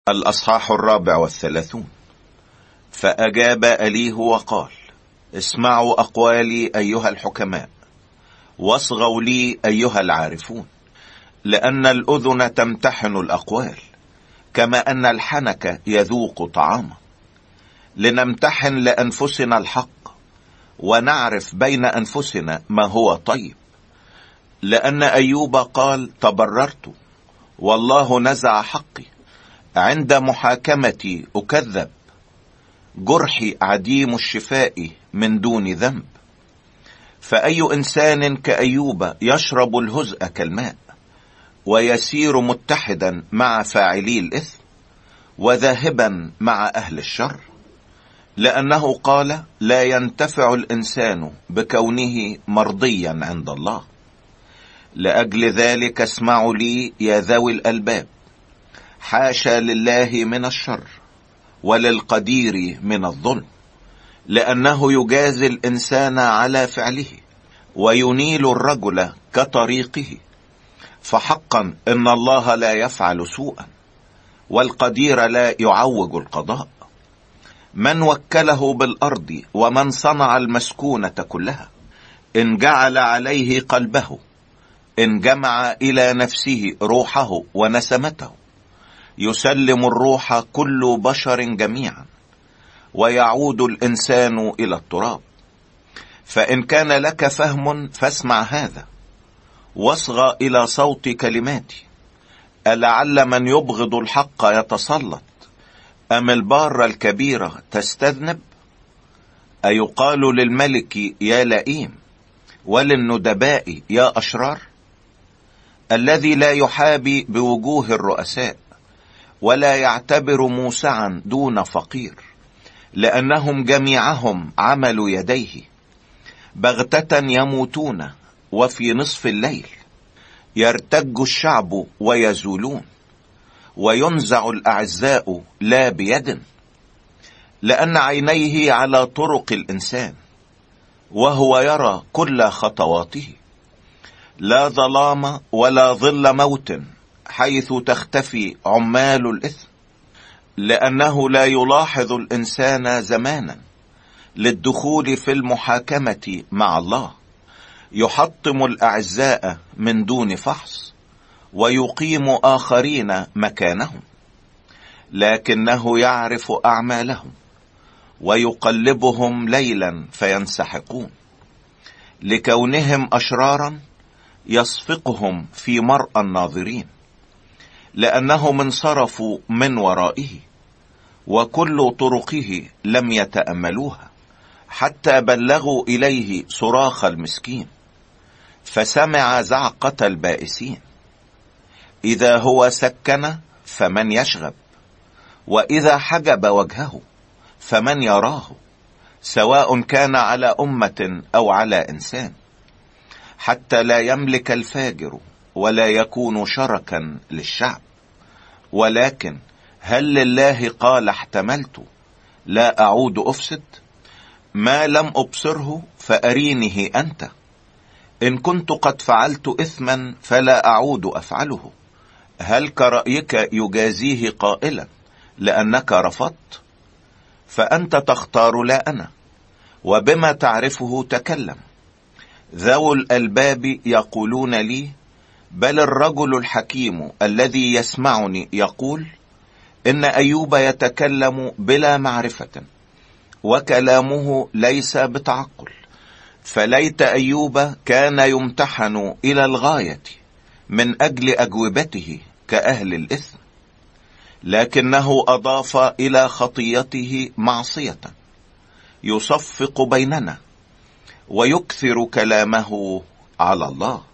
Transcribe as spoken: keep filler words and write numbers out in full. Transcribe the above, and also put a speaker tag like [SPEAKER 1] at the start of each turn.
[SPEAKER 1] الأصحاح الرابع والثلاثون. فأجاب أليه وقال: اسمعوا أقوالي أيها الحكماء، واصغوا لي أيها العارفون، لأن الأذن تمتحن الأقوال كما أن الحنك يذوق طعاما، لنمتحن لأنفسنا الحق ونعرف بين أنفسنا ما هو طيب. لأن أيوب قال: تبررت والله نزع حقي، عند محاكمتي أكذب، جرحي عديم الشفاء من دون ذنب. فأي إنسان كأيوب يشرب الهزء كالماء، ويسير متحدا مع فاعلي الإثم، وذاهبا مع أهل الشر، لأنه قال: لا ينتفع الإنسان بكونه مرضيا عند الله. لأجل ذلك اسمعوا لي يا ذوي الألباب، حاشا لله من الشر وللقدير من الظلم، لأنه يجازي الإنسان على فعله وينيل الرجل كطريقه. فحقا إن الله لا يفعل سوءا، والقدير لا يعوج القضاء. من وكله بالأرض ومن صنع المسكونة كلها، إن جعل عليه قلبه، إن جمع إلى نفسه روحه ونسمته، يسلم الروح كل بشر جميعا، ويعود الإنسان إلى التراب. فإن كان لك فهم فاسمع هذا، واصغى إلى صوت كلماتي. ألعل من يبغض الحق يتسلط، أم البار الكبيرة تستذنب؟ أيقال للملك يا لئيم، وللندباء يا أشرار؟ الذي لا يحابي بوجوه الرؤساء، ولا يعتبر موسعا دون فقير، لأنهم جميعهم عمل يديه. بغتة يموتون، وفي نصف الليل يرتج الشعب ويزولون، وينزع الأعزاء لا بيد. لأن عينيه على طرق الإنسان، وهو يرى كل خطواته. لا ظلام ولا ظل موت حيث تختفي عمال الإثم، لأنه لا يلاحظ الإنسان زمانا للدخول في المحاكمة مع الله. يحطم الأعزاء من دون فحص، ويقيم آخرين مكانهم، لكنه يعرف أعمالهم، ويقلبهم ليلا فينسحقون. لكونهم أشرارا يصفقهم في مرأى الناظرين، لأنهم انصرفوا من ورائه، وكل طرقه لم يتأملوها، حتى بلغوا إليه صراخ المسكين، فسمع زعقة البائسين. إذا هو سكن فمن يشغب، وإذا حجب وجهه فمن يراه، سواء كان على أمة أو على إنسان، حتى لا يملك الفاجر ولا يكون شركا للشعب. ولكن هل لله قال احتملت لا أعود أفسد؟ ما لم أبصره فأرينه أنت. إن كنت قد فعلت إثما فلا أعود أفعله. هل كرأيك يجازيه قائلا لأنك رفضت؟ فأنت تختار لا أنا، وبما تعرفه تكلم. ذو الألباب يقولون لي: بل الرجل الحكيم الذي يسمعني يقول إن أيوب يتكلم بلا معرفة، وكلامه ليس بتعقل. فليت أيوب كان يمتحن إلى الغاية من أجل أجوبته كأهل الإثم، لكنه أضاف إلى خطيته معصية، يصفق بيننا ويكثر كلامه على الله.